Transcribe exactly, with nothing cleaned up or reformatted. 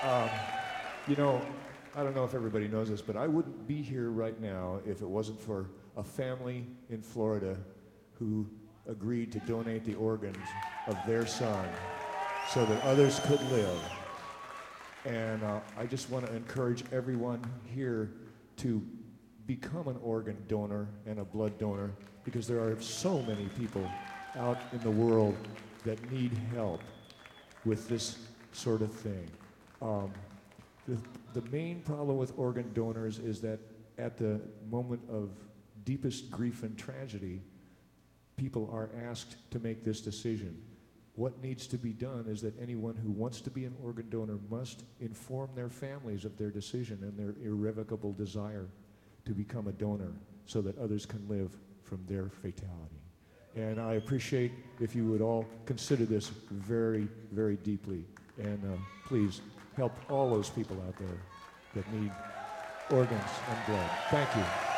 Um, you know, I don't know if everybody knows this, but I wouldn't be here right now if it wasn't for a family in Florida who agreed to donate the organs of their son so that others could live. And uh, I just want to encourage everyone here to become an organ donor and a blood donor, because there are so many people out in the world that need help with this sort of thing. Um, the, the main problem with organ donors is that at the moment of deepest grief and tragedy, people are asked to make this decision. What needs to be done is that anyone who wants to be an organ donor must inform their families of their decision and their irrevocable desire to become a donor so that others can live from their fatality. And I appreciate if you would all consider this very, very deeply. And uh, please help all those people out there that need organs and blood. Thank you.